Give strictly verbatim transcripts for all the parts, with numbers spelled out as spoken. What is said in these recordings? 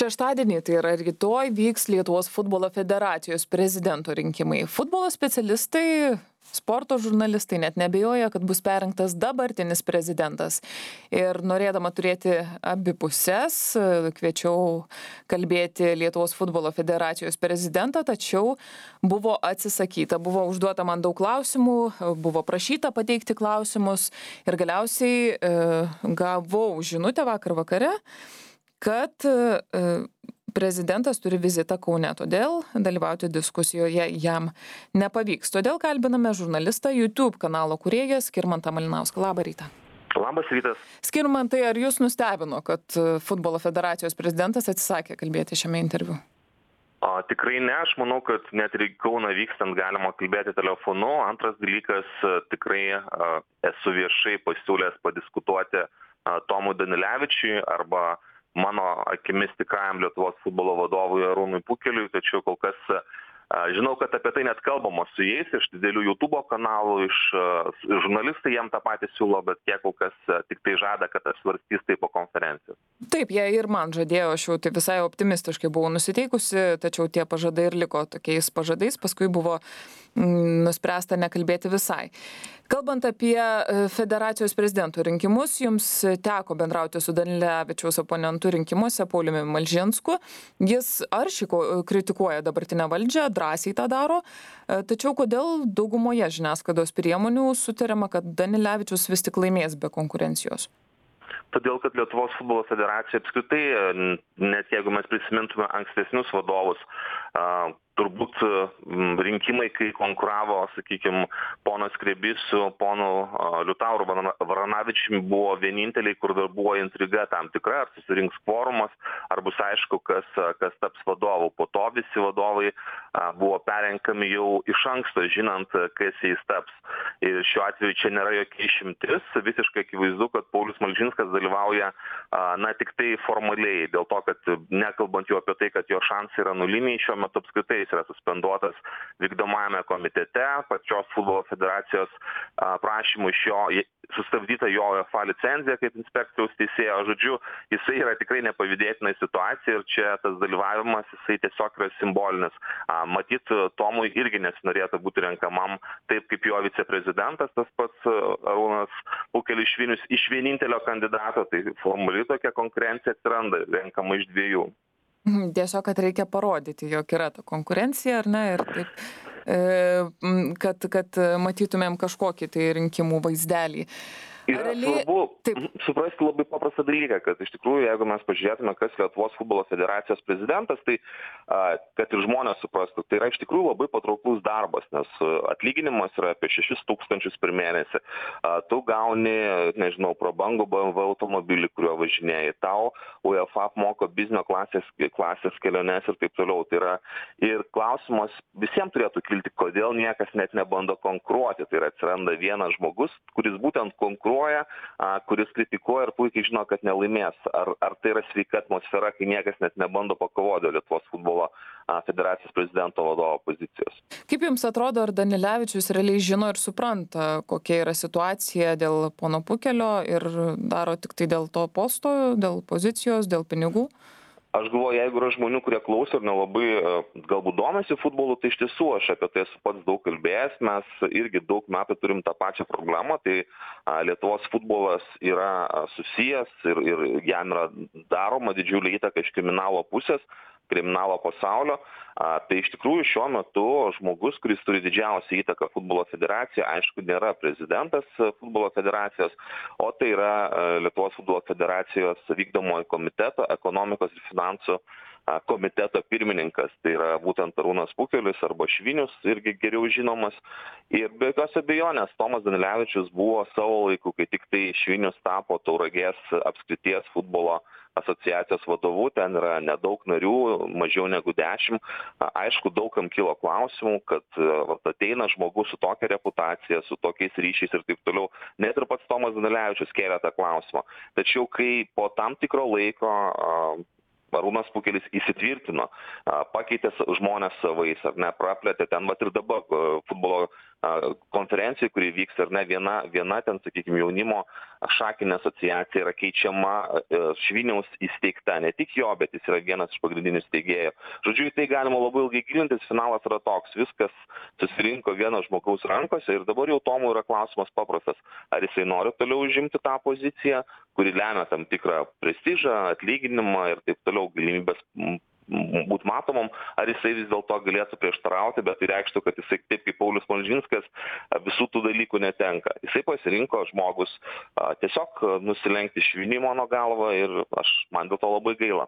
Šeštadienį, tai yra rytoj, vyks Lietuvos futbolo federacijos prezidento rinkimai. Futbolo specialistai, sporto žurnalistai net nebejoja, kad bus perrinktas dabartinis prezidentas. Ir norėdama turėti abi puses, kviečiau kalbėti Lietuvos futbolo federacijos prezidentą, tačiau buvo atsisakyta. Buvo užduota man daug klausimų, buvo prašyta pateikti klausimus ir galiausiai e, gavau žinutę vakar vakare, kad prezidentas turi vizitą Kaune, todėl dalyvauti diskusijoje jam nepavyks. Todėl kalbiname žurnalistą YouTube kanalo kūrėją Skirmantą Malinauską. Labą rytą. Labas rytas. Skirmantai, ar jūs nustebino, kad futbolo federacijos prezidentas atsisakė kalbėti šiame interviu? O, tikrai ne, aš manau, kad net ir į Kauną vykstant galima kalbėti telefonu. Antras dalykas, tikrai a, esu viešai pasiūlęs padiskutuoti a, Tomui Danilevičiui arba mano akimis tikrajam Lietuvos futbolo vadovui Arūnui Pukeliui, tačiau kol kas a, žinau, kad apie tai net kalbama su jais iš didelių YouTube kanalų, iš a, žurnalistai jam tą patį siūlo, bet jie kol kas a, tik tai žada, kad svarstys tai po konferencijos. Taip, jie ir man žadėjo, aš jau tai visai optimistiškai buvau nusiteikusi, tačiau tie pažadai ir liko tokiais pažadais, paskui buvo mm, nuspręsta nekalbėti visai. Kalbant apie federacijos prezidentų rinkimus, jums teko bendrauti su Danilevičiaus oponentu rinkimuose Pauliumi Malžinsku. Jis aršiai kritikuoja dabartinę valdžią, drąsiai tą daro, tačiau kodėl daugumoje žiniasklaidos priemonių sutariama, kad Danilevičius vis tik laimės be konkurencijos? Todėl, kad Lietuvos futbolo federacija apskritai, net jeigu mes prisimintume ankstesnius vadovus, turbūt rinkimai, kai konkuravo, sakykime, ponas Skrebys su ponu Liutauru Varanavičiumi, buvo vieninteliai, kur dar buvo intriga tam tikra, ar susirinks kvorumas, ar bus aišku, kas, kas taps vadovu. Po to visi vadovai buvo perrenkami jau iš anksto, žinant, kas jais taps. Ir šiuo atveju čia nėra jokia išimtis. Visiškai akivaizdu, kad Paulius Malžinskas dalyvauja na tik tai formaliai, dėl to, kad nekalbant jau apie tai, kad jo šansai yra nuliniai, šiuo metu apskritai jis yra suspenduotas vykdomajame komitete, pačios futbolo federacijos prašymų iš jo sustabdyta jo UEFA licenzija kaip inspekcijos teisėjo. Žodžiu, jisai yra tikrai nepavydėtinai situacija ir čia tas dalyvavimas, jisai tiesiog yra simbolinis. Matyt, Tomui irgi nesinorėtų būti renkamam taip kaip jo viceprezidentas, tas pats Arūnas Pukelis Švinius iš vienintelio kandidato, tai formaliai tokia konkurencija atsiranda, renkama iš dviejų. Tiesiog, kad reikia parodyti, jog yra ta konkurencija, ar ne, ir taip, kad, kad matytumėm kažkokį tai rinkimų vaizdelį. Yra Realiai... svarbu Taip. suprasti labai paprastą dalyką, kad iš tikrųjų, jeigu mes pažiūrėtume, kas Lietuvos futbolo federacijos prezidentas, tai a, kad ir žmonės suprastų, tai yra iš tikrųjų labai patrauklus darbas, nes atlyginimas yra apie šešis tūkstančius per mėnesį. A, tu gauni, nežinau, prabangų B M W automobilį, kuriuo važinėjai, tau UEFA apmoko biznio klasės, klasės keliones ir taip toliau. Tai yra ir klausimas visiems turėtų kilti, kodėl niekas net nebando konkuruoti. Tai yra atsiranda vienas žmogus, kuris būtent konkuruoja, kuris kritikuoja ir puikiai žino, kad nelaimės. Ar, ar tai yra sveika atmosfera, kai niekas net nebando pakovoti dėl Lietuvos futbolo federacijos prezidento vadovo pozicijos? Kaip jums atrodo, ar Danilevičius realiai žino ir supranta, kokia yra situacija dėl pono Pukelio ir daro tik tai dėl to posto, dėl pozicijos, dėl pinigų? Aš galvoju, jeigu yra žmonių, kurie klauso ir nelabai galbūt domisi futbolu, tai iš tiesų aš apie tai esu pats daug kalbėjęs. Mes irgi daug metų turim tą pačią problemą, tai Lietuvos futbolas yra susijęs ir, ir jam yra daroma didžiulė įtaka iš kriminalo pusės, kriminalo pasaulio. A, tai iš tikrųjų šiuo metu žmogus, kuris turi didžiausią įtaką futbolo federacijoje, aišku, nėra prezidentas futbolo federacijos, o tai yra Lietuvos futbolo federacijos vykdomojo komiteto, ekonomikos ir finansų a, komiteto pirmininkas. Tai yra būtent Arūnas Pukelis arba Švinius, irgi geriau žinomas. Ir be jokios abejonės, Tomas Danilevičius buvo savo laiku, kai tik tai Švinius tapo Tauragės apskrities futbolo asociacijos vadovu, ten yra nedaug narių, mažiau negu dešimt. Aišku, daugam kilo klausimų, kad vat, ateina žmogus su tokia reputacija, su tokiais ryšiais ir taip toliau. Net ir pats Tomas Danilevičius kėlė tą klausimą. Tačiau, kai po tam tikro laiko Arūnas Pukelis įsitvirtino, pakeitė žmonės savais, ar ne, praplėtė ten, vat ir dabar futbolo konferencijai, kuri vyks, ar ne, viena, viena ten, sakykime, jaunimo šakinė asociacija yra keičiama Šviniaus įsteigta, ne tik jo, bet jis yra vienas iš pagrindinių steigėjų. Žodžiu, į tai galima labai ilgai gilintis, finalas yra toks, viskas susirinko vieno žmogaus rankose ir dabar jau Tomui yra klausimas paprastas, ar jisai nori toliau užimti tą poziciją, kuri lemia tam tikrą prestižą, atlyginimą ir taip toliau galimybės būti matomam, ar jisai vis dėlto galėtų prieštarauti, bet tai reikštų, kad jisai taip kaip Paulius Malžinskas visų tų dalykų netenka. Jisai pasirinko žmogus a, tiesiog nusilenkti Šviniui mano galva ir aš, man dėl to labai gaila.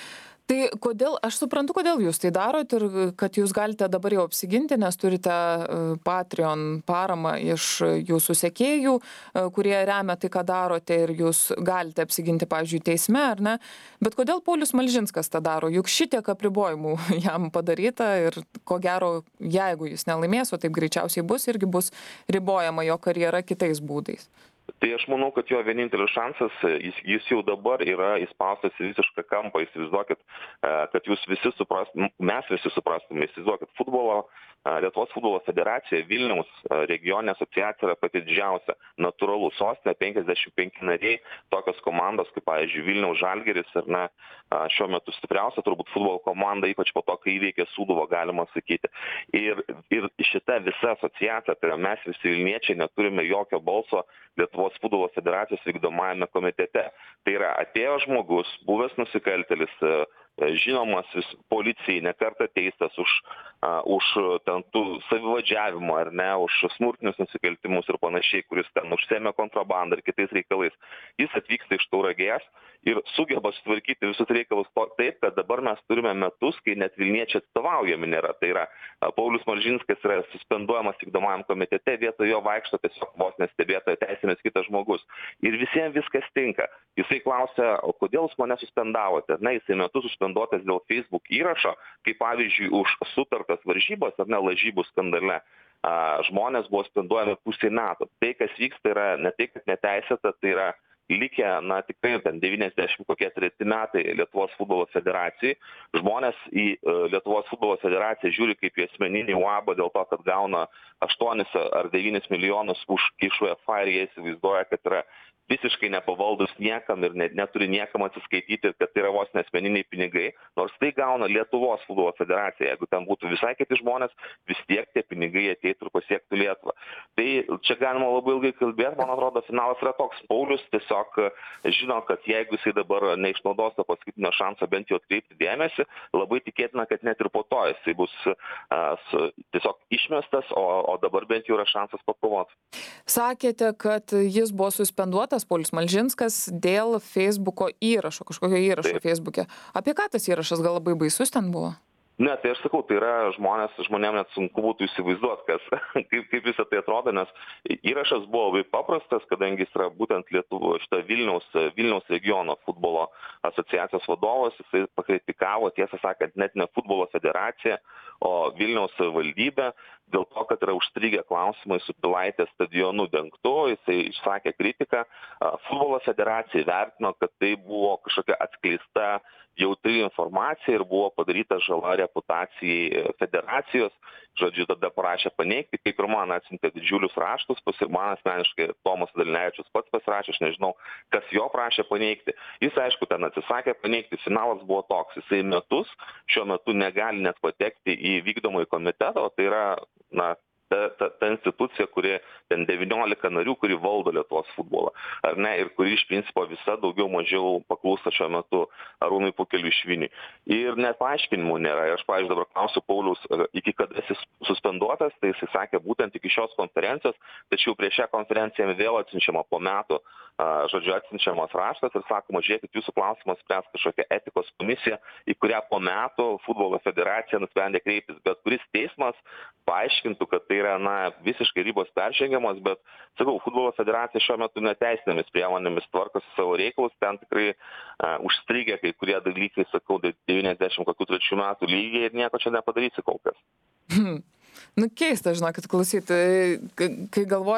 Tai kodėl, aš suprantu, kodėl jūs tai darot ir kad jūs galite dabar jau apsiginti, nes turite Patreon paramą iš jūsų sekėjų, kurie remia tai, ką darote ir jūs galite apsiginti, pavyzdžiui, teisme, ar ne? Bet kodėl Paulius Malžinskas tą daro? Juk šitiek apribojimų jam padaryta ir ko gero, jeigu jis nelaimės, o taip greičiausiai bus, irgi bus ribojama jo karjera kitais būdais. Tai aš manau, kad jo vienintelis šansas, jis, jis jau dabar yra įspaustas į visišką kampą, įsivaizduokit, kad jūs visi suprastume, mes visi suprastume, įsivaizduokit, futbolo, Lietuvos futbolo federacija, Vilniaus regioninė asociacija yra pati didžiausia, natūralu, sostinė, penkiasdešimt penki nariai, tokios komandos kaip, pavyzdžiui, Vilniaus Žalgiris, ar ne, šiuo metu stipriausia turbūt futbolo komanda, ypač po to, kai įveikė Sūduvą, galima sakyti. Ir, ir šita visa asociacija, tai yra mes visi Vilniečiai neturime jokio balso Lietuvos futbolo federacijos vykdomajame komitete. Tai yra atėjo žmogus, buvęs nusikaltėlis, žinomas vis policijai, nekartą teistas už, uh, už ten tų savivadžiavimo, ar ne, už smurtinius nusikaltimus ir panašiai, kuris ten užsėmė kontrabandą ir kitais reikalais. Jis atvyksta iš Tauragės ir sugeba sutvarkyti visus reikalus to, taip, kad dabar mes turime metus, kai net Vilniečiai atstovaujami nėra. Tai yra, uh, Paulius Malžinskas yra suspenduojamas vykdomajam komitete, vietoj jo vaikšto tiesiog vos nestebėtojo teisėmis kitas žmogus. Ir visiems viskas tinka. Jisai klausia, o kodėl jūs mane suspendavote? Na, jisai metus suspenduotas dėl Facebook įrašo, kaip pavyzdžiui už sutartas varžybas ar ne lažybų skandale. A, žmonės buvo suspenduojami pusė metų. Tai, kas vyksta, yra ne tai, kad neteisėta, tai yra likę, na, tikrai ten devyniasdešimt kokie treti metai Lietuvos futbolo federacijai. Žmonės į uh, Lietuvos futbolo federaciją žiūri kaip į asmeninį uabą dėl to, kad gauna aštuonis ar devynis milijonus už iš UEFA ir jie įsivaizduoja, kad yra visiškai nepavaldus niekam ir net, neturi niekam atsiskaityti, kad tai yra vos nesmeniniai pinigai, nors tai gauna Lietuvos futbolo federacija. Jeigu ten būtų visai kiti žmonės, vis tiek tie pinigai ateitų ir pasiektų Lietuvą. Tai čia galima labai ilgai kalbėti, man atrodo, finalas yra toks. Paulius tiesiog žino, kad jeigu jisai dabar neišnaudos to paskutinio šanso bent jau atkreipti dėmesį, labai tikėtina, kad net ir po to jisai bus a, su, tiesiog išmestas, o, o dabar bent jau yra šansas pakovoti. Sakėte, kad jis buvo suspenduotas, Paulius Malžinskas, dėl Facebooko įrašo, kažkokio įrašo Taip. Facebook'e. Apie ką tas įrašas, gal labai baisus ten buvo? Ne, tai aš sakau, tai yra žmonės, žmonėm net sunku būtų įsivaizduoti, kas, kaip, kaip visą tai atrodo, nes įrašas buvo labai paprastas, kadangi jis yra būtent Lietuvo, šitą Vilniaus, Vilniaus regiono futbolo asociacijos vadovas, jisai pakritikavo, tiesą sakant, net ne futbolo federaciją, o Vilniaus savivaldybę, dėl to, kad yra užstrigę klausimai su Pilaitės stadionu dengtu, jisai išsakė kritiką, futbolo federacija vertino, kad tai buvo kažkokia atskleista jautri informacija ir buvo padaryta žala reputacijai federacijos. Žodžiu, tada parašė paneigti, kaip ir man atsiuntė didžiulius raštus, pas ir man asmeniškai Tomas Dalnevičius pats pasirašė, aš nežinau, kas jo prašė paneigti. Jis, aišku, ten atsisakė paneigti, finalas buvo toks, jisai metus šiuo metu negali net patekti į vykdomąjį komitetą, o tai yra, na, ta, ta, ta institucija, kuri ten devyniolika narių, kuri valdo Lietuvos futbolą, ar ne, ir kuri iš principo visa daugiau mažiau paklūsta šiuo metu Arūnui Pukeliui Šviniui. Ir net paaiškinimų nėra. Ir aš, pavyzdžiui, dabar klausiu Pauliaus, iki kada jis suspenduotas, tai jisai sakė būtent iki šios konferencijos, tačiau prieš šią konferenciją vėl atsiunčiama po metų, žodžiu, atsiunčiamas raštas ir sakoma, žiūrėkit, jūsų klausimas spręs kažkokią etikos komisiją, į kurią po metų futbolo federacija nusprendė kreiptis, bet kuris teismas paaiškintų, kad tai yra, na, visiškai ribos peržengiamos, bet, sakau, futbolo federacija šiuo metu neteisinėmis priemonėmis tvarkosi savo reikalus, ten tikrai uh, užstrigę kai kurie dalykai, sakau, devyniasdešimt kokių trečių metų lygiai ir nieko čia nepadarysi kol kas. Hmm. Nu, keista, žinokit, klausyti, kai galvoju,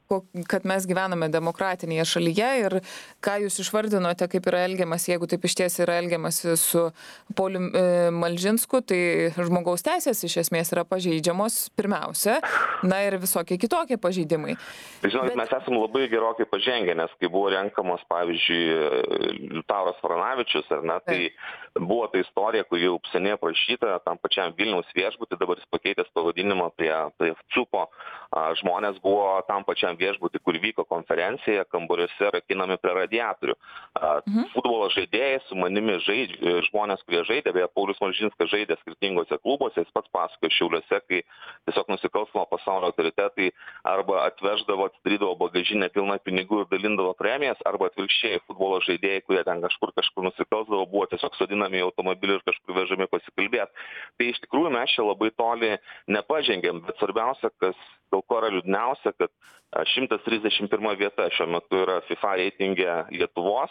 kad mes gyvename demokratinėje šalyje ir ką jūs išvardinote, kaip yra elgiamas, jeigu taip iš ties yra elgiamasi su Paulium Malžinsku, tai žmogaus teisės iš esmės yra pažeidžiamos pirmiausia, na ir visokie kitokie pažeidimai. Žinot, Bet... mes esame labai gerokai pažengę, nes kai buvo renkamas, pavyzdžiui, Liutauras Varanavičius, ar ne, tai buvo ta istorija, kur jau seniai aprašyta tam pačiam Vilniaus viešbutį, dabar jis pakeitęs pavadinimą prie, prie CUPO. Žmonės buvo tam pačiam viešbutį, kur vyko konferencija, kambariuose rakinami prie radiatorių. Mhm. Futbolo žaidėjai su manimi žaidė, žmonės, kurie žaidė, beje, Paulius Malžinskas žaidė skirtingose klubuose, jis pats pasakojo Šiauliuose, kai tiesiog nusikalstamo pasaulio autoritetai arba atveždavo, atidarydavo bagažinę pilną pinigų ir dalindavo premijas, arba atvirkščiai futbolo žaidėjai, kurie ten kažkur kažkur nusikalsdavo, buvo tiesiog sodinami į automobilį ir kažkur vežami pasikalbėti. Tai iš tikrųjų mes čia labai toli nepažengėm, bet svarbiausia, kas dėl ko yra liūdniausia, kad šimtas trisdešimt pirma vieta šiuo metu yra FIFA reitinge Lietuvos.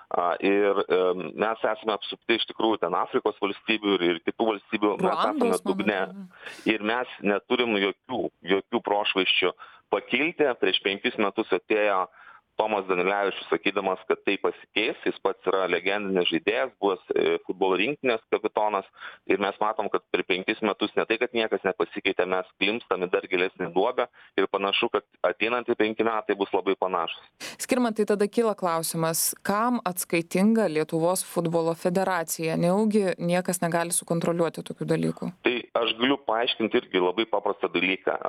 Ir mes esame apsupti iš tikrųjų ten Afrikos valstybių ir, ir kitų valstybių. Mes esame dugne ir mes neturim jokių, jokių prošvaisčių pakilti. Prieš penkis metus atėjo Tomas Danilevičius sakydamas, kad tai pasikeis, jis pats yra legendinis žaidėjas, buvęs futbolo rinktinės kapitonas ir mes matom, kad per penkis metus ne tai, kad niekas nepasikeitė, mes klimpstam į dar gilesnį duobę ir panašu, kad ateinantį penki metai bus labai panašus. Skirmantai, tada kyla klausimas, kam atskaitinga Lietuvos futbolo federacija? Nejaugi niekas negali sukontroliuoti tokių dalykų? Tai aš galiu paaiškinti irgi labai paprastą dalyką.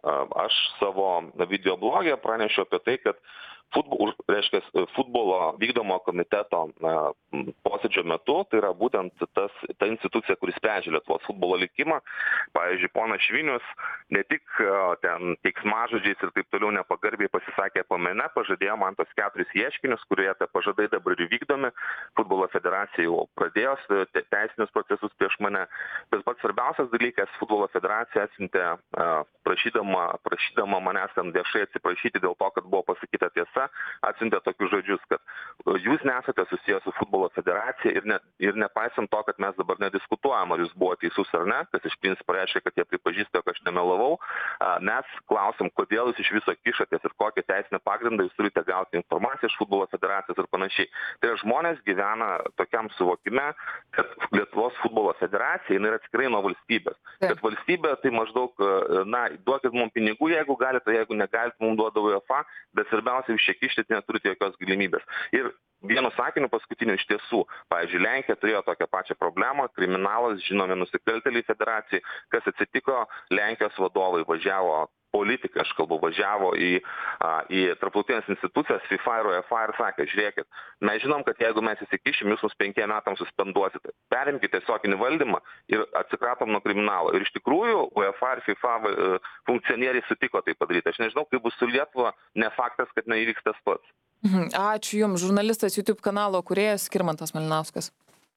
Aš savo videoblogė pranešiau apie tai, kad Futbol, reiškia, futbolo vykdomo komiteto na, posėdžio metu, tai yra būtent tas, ta institucija, kuris sprendžia Lietuvos futbolo likimą. Pavyzdžiui, ponas Švinius ne tik ten keiksmažodžiais ir taip toliau nepagarbiai pasisakė apie mane, pažadėjo man tos keturis ieškinius, kurie tie pažadai dabar ir vykdomi. Futbolo federacija jau pradėjo teisinius procesus prieš mane. Bet pats svarbiausias dalykas, futbolo federacija atsiuntė prašydama, prašydama manęs ten viešai atsiprašyti dėl to, kad buvo pasakyta tiesa, atsiuntė tokius žodžius, kad jūs nesate susijęs su futbolo federacija ir, ne, ir nepaisant to, kad mes dabar nediskutuojam, ar jūs buvo teisus ar ne, kas iš principo reiškia, kad jie pripažįsta, kad aš nemelavau, mes klausim, kodėl jūs iš viso kišatės ir kokią teisinę pagrindą jūs turite gauti informaciją iš futbolo federacijos ir panašiai. Tai žmonės gyvena tokiam suvokime, kad Lietuvos futbolo federacija yra atskirai nuo valstybės. Kad valstybė tai maždaug, na, duokit mums pinigų, jeigu galite, jeigu negalite, mums duoda UEFA, bet svarbiausia, jūs čia kištit, neturite jokios galimybės. Ir vienu sakiniu paskutiniu iš tiesų, pavyzdžiui, Lenkija turėjo tokią pačią problemą, kriminalas, žinomi nusikaltėliai federacijai, kas atsitiko, Lenkijos vadovai važiavo, politikai, aš kalbu, važiavo į, a, į tarptautinės institucijas, FIFA ir UEFA ir sakė, žiūrėkit, mes žinom, kad jeigu mes įsikišim, jūs mus penkiem metams suspenduosite. Perimkite tiesioginį valdymą ir atsikratom nuo kriminalo. Ir iš tikrųjų UEFA ir FIFA funkcionieriai sutiko tai padaryti. Aš nežinau, kaip bus su Lietuva, ne faktas, kad neįvyks tas pats. Ačiū Jums, žurnalistas YouTube kanalo kūrėjas Skirmantas Malinauskas.